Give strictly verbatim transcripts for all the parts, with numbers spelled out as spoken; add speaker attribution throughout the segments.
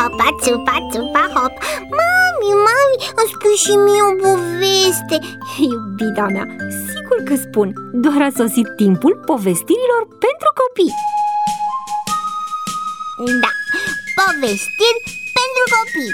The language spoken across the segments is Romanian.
Speaker 1: țupa, țupa, țupa, hop. Mami, mami, îmi spui și mie o poveste.
Speaker 2: Iubita mea, sigur că spun. Doar a sosit timpul povestirilor pentru copii.
Speaker 1: Da, povestiri pentru copii.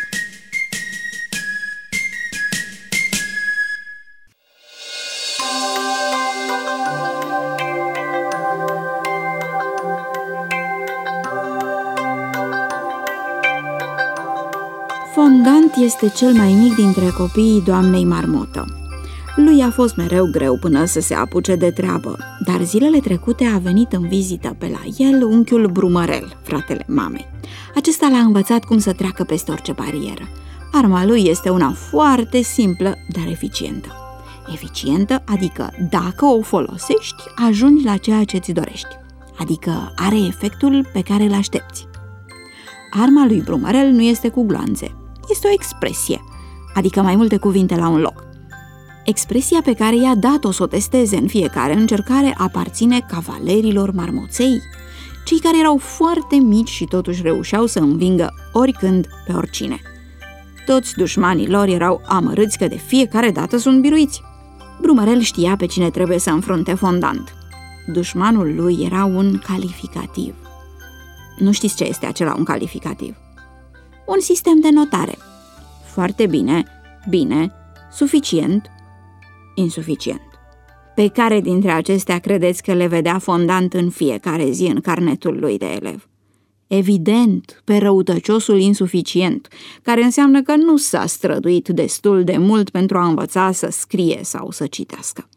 Speaker 3: Fondant este cel mai mic dintre copiii doamnei Marmotă. Lui a fost mereu greu până să se apuce de treabă, dar zilele trecute a venit în vizită pe la el unchiul Brumărel, fratele mamei. Acesta l-a învățat cum să treacă peste orice barieră. Arma lui este una foarte simplă, dar eficientă. Eficientă, adică dacă o folosești, ajungi la ceea ce ți dorești, adică are efectul pe care îl aștepți. Arma lui Brumărel nu este cu gloanțe, este o expresie, adică mai multe cuvinte la un loc. Expresia pe care i-a dat-o să o testeze în fiecare încercare aparține cavalerilor marmoței, cei care erau foarte mici și totuși reușeau să învingă oricând pe oricine. Toți dușmanii lor erau amărâți că de fiecare dată sunt biruiți. Brumărel știa pe cine trebuie să înfrunte Fondant. Dușmanul lui era un calificativ. Nu știți ce este acela un calificativ? Un sistem de notare. Foarte bine, bine, suficient, insuficient. Pe care dintre acestea credeți că le vedea Fondant în fiecare zi în carnetul lui de elev? Evident, pe răutăciosul insuficient, care înseamnă că nu s-a străduit destul de mult pentru a învăța să scrie sau să citească.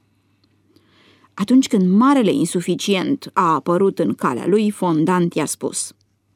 Speaker 3: Atunci când marele insuficient a apărut în calea lui, Fondant i-a spus: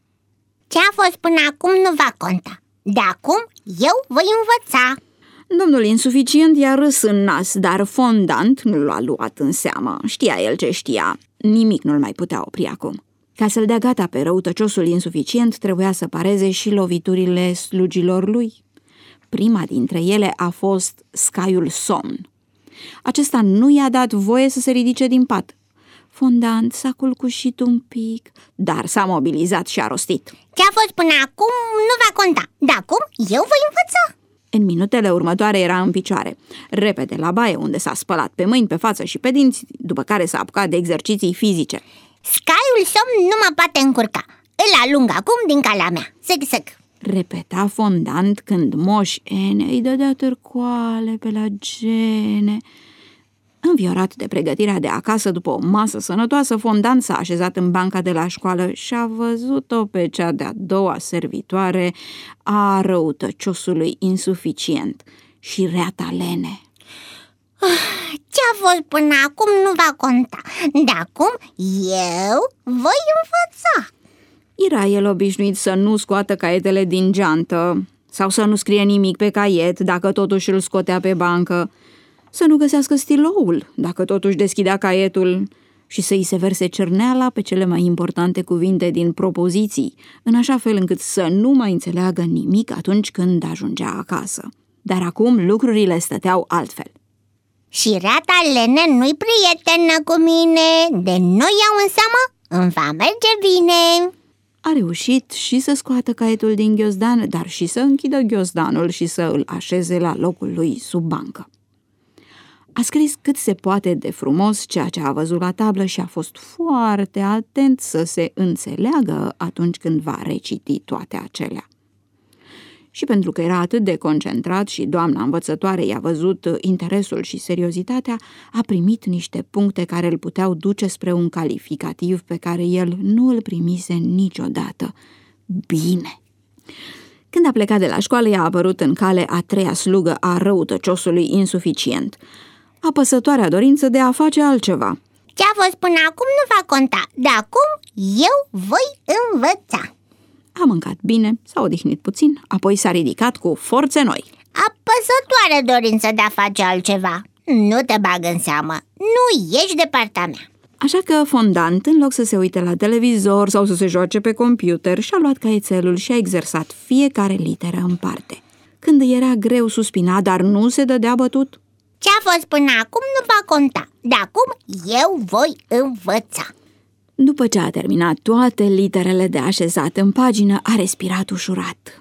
Speaker 1: ce a fost până acum nu va conta. De acum eu voi învăța.
Speaker 3: Domnul insuficient i-a râs în nas, dar Fondant nu l-a luat în seamă. Știa el ce știa, nimic nu-l mai putea opri acum. Ca să-l dea gata pe răutăciosul insuficient, trebuia să pareze și loviturile slugilor lui. Prima dintre ele a fost scaiul somn. Acesta nu i-a dat voie să se ridice din pat. Fondant s-a culcușit un pic, dar s-a mobilizat și a rostit:
Speaker 1: ce a fost până acum nu va conta. De acum eu voi învăța.
Speaker 3: În minutele următoare era în picioare, repede la baie, unde s-a spălat pe mâini, pe față și pe dinți, după care s-a apucat de exerciții fizice.
Speaker 1: Scaiul somn nu mă poate încurca. Îl alung acum din calea mea. Săc, săc.
Speaker 3: Repeta Fondant când Moș Ene îi dădea târcoale pe la gene. Înviorat de pregătirea de acasă după o masă sănătoasă, Fondant s-a așezat în banca de la școală și a văzut-o pe cea de-a doua servitoare a răutăciosului insuficient, și reata Lene.
Speaker 1: Ce a fost până acum nu va conta. De acum eu voi învăța.
Speaker 3: Era el obișnuit să nu scoată caietele din geantă sau să nu scrie nimic pe caiet dacă totuși îl scotea pe bancă, să nu găsească stiloul dacă totuși deschidea caietul și să îi se verse cerneala pe cele mai importante cuvinte din propoziții, în așa fel încât să nu mai înțeleagă nimic atunci când ajungea acasă. Dar acum lucrurile stăteau altfel.
Speaker 1: Și reata Lene nu-i prietenă cu mine, de nu iau în seamă, îmi va merge bine.
Speaker 3: A reușit și să scoată caietul din ghiozdan, dar și să închidă ghiozdanul și să îl așeze la locul lui sub bancă. A scris cât se poate de frumos ceea ce a văzut la tablă și a fost foarte atent să se înțeleagă atunci când va reciti toate acelea. Și pentru că era atât de concentrat și doamna învățătoare i-a văzut interesul și seriozitatea, a primit niște puncte care îl puteau duce spre un calificativ pe care el nu îl primise niciodată: bine. Când a plecat de la școală, i-a apărut în cale a treia slugă a răutăciosului insuficient, apăsătoarea dorință de a face altceva.
Speaker 1: Ce a fost până acum nu va conta. De acum eu voi învăța.
Speaker 3: A mâncat bine, s-a odihnit puțin, apoi s-a ridicat cu forțe noi.
Speaker 1: Apăsătoare dorință de a face altceva. Nu te bag în seamă, nu ieși de partea mea.
Speaker 3: Așa că Fondant, în loc să se uite la televizor sau să se joace pe computer, și-a luat caietelul și a exersat fiecare literă în parte. Când era greu, suspina, dar nu se dădea bătut.
Speaker 1: Ce a fost până acum nu va conta. De acum eu voi învăța.
Speaker 3: După ce a terminat toate literele de așezat în pagină, a respirat ușurat.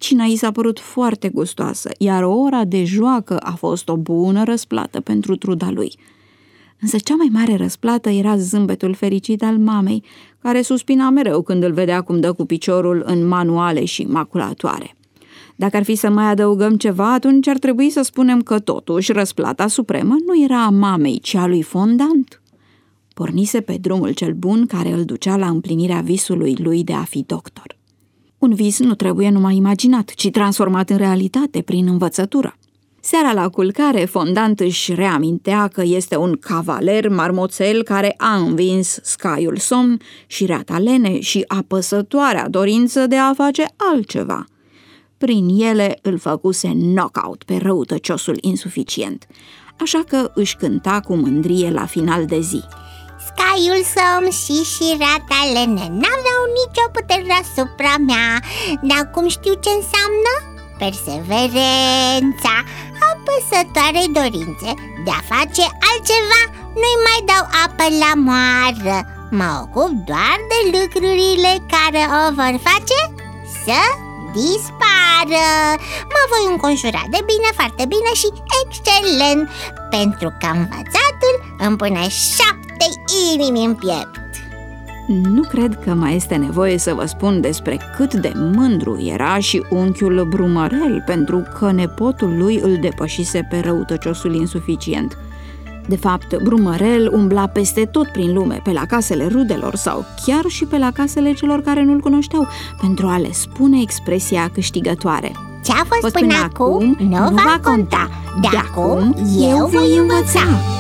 Speaker 3: Cina i s-a părut foarte gustoasă, iar ora de joacă a fost o bună răsplată pentru truda lui. Însă cea mai mare răsplată era zâmbetul fericit al mamei, care suspina mereu când îl vedea cum dă cu piciorul în manuale și maculatoare. Dacă ar fi să mai adăugăm ceva, atunci ar trebui să spunem că totuși răsplata supremă nu era a mamei, ci a lui Fondant. Pornise pe drumul cel bun care îl ducea la împlinirea visului lui de a fi doctor. Un vis nu trebuie numai imaginat, ci transformat în realitate prin învățătură. Seara la culcare, Fondant își reamintea că este un cavaler marmoțel care a învins scaiul somn și reata lene și apăsătoarea dorință de a face altceva. Prin ele îl făcuse knockout pe răutăciosul insuficient, așa că își cânta cu mândrie la final de zi.
Speaker 1: Scaiul somn și șireata lene n-aveau nicio putere asupra mea, dar cum știu ce înseamnă? Perseverența, apăsătoare dorințe de a face altceva, nu-i mai dau apă la moară. Mă ocup doar de lucrurile care o vor face să dispară. Mă voi înconjura de bine, foarte bine și excelent, pentru că învățatul îmi pune șapte inimi în piept.
Speaker 3: Nu cred că mai este nevoie să vă spun despre cât de mândru era și unchiul Brumărel, pentru că nepotul lui îl depășise pe răutăciosul insuficient. De fapt, Brumărel umbla peste tot prin lume, pe la casele rudelor sau chiar și pe la casele celor care nu-l cunoșteau, pentru a le spune expresia câștigătoare.
Speaker 1: Ce-a fost până, până acum nu va, va conta, de, de acum eu voi învăța.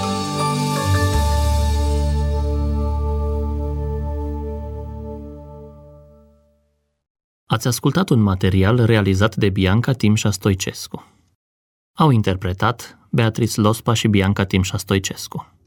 Speaker 4: Ați ascultat un material realizat de Bianca Timșa Stoicescu. Au interpretat Beatrice Lospa și Bianca Timșa Stoicescu.